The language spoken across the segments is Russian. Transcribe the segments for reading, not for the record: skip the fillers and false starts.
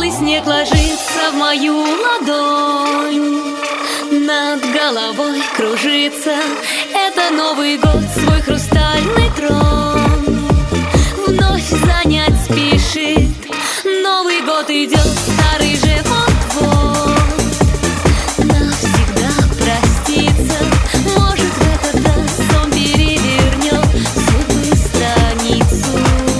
Белый снег ложится в мою ладонь, над головой кружится. Это Новый год, свой хрустальный трон вновь занять спешит. Новый год идет, старый же вот-вот навсегда проститься. Может, в этот раз он перевернет судьбы страницу.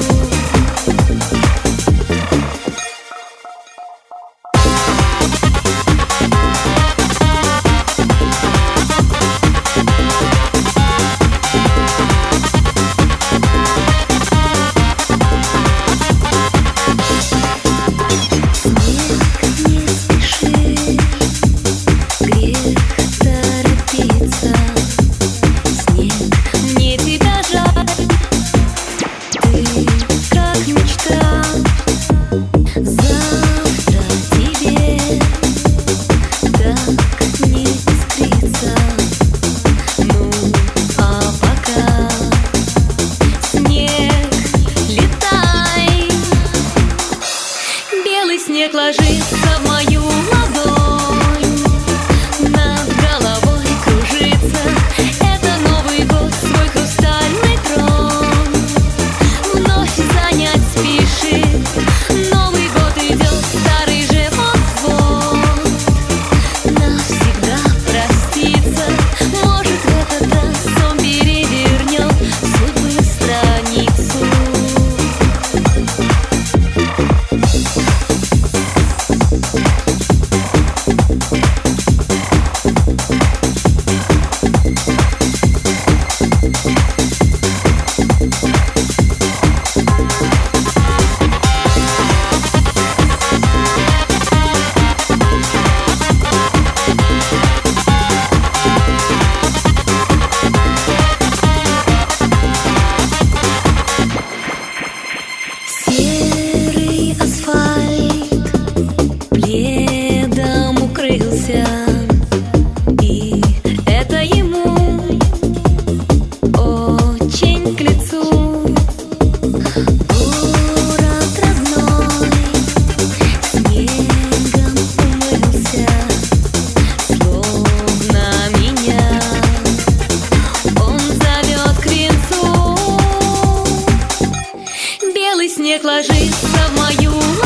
Снег ложится в мою ладонь, над головой кружится. Это Новый год, свой хрустальный трон вновь занять спешит. Новый год идет, старый же вот-вот навсегда проститься. Может, в этот раз он перевернет судьбы страницу. И это ему очень к лицу. Город родной снегом умылся, словно меня он зовет к венцу. Белый снег ложится в мою